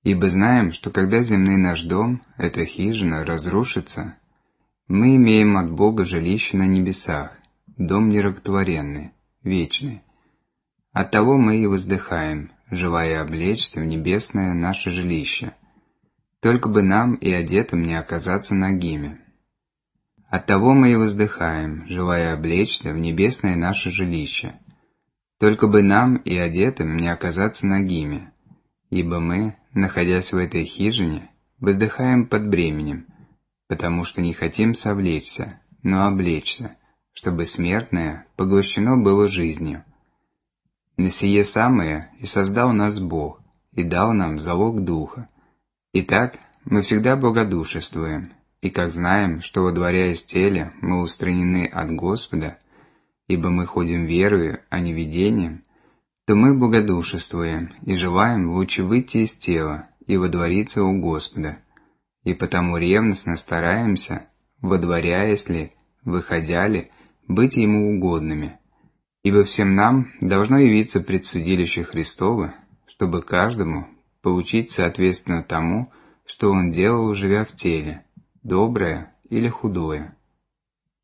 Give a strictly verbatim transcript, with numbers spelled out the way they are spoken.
Ибо знаем, что когда земный наш дом, эта хижина, разрушится, мы имеем от Бога жилище на небесах, дом нерукотворенный, вечный. Оттого мы и воздыхаем, желая облечься в небесное наше жилище, только бы нам и одетым не оказаться нагими. Оттого мы и воздыхаем, желая облечься в небесное наше жилище, только бы нам и одетым не оказаться нагими, ибо мы, находясь в этой хижине, воздыхаем под бременем, потому что не хотим совлечься, но облечься, чтобы смертное поглощено было жизнью. На сие самое и создал нас Бог, и дал нам залог Духа. Итак, мы всегда богодушествуем, и как знаем, что водворяясь в теле, мы устранены от Господа, ибо мы ходим верою, а не видением, то мы богодушествуем и желаем лучше выйти из тела и водвориться у Господа, и потому ревностно стараемся, водворяясь ли, выходя ли, быть Ему угодными. Ибо всем нам должно явиться предсудилище Христово, чтобы каждому получить соответственно тому, что он делал, живя в теле, доброе или худое.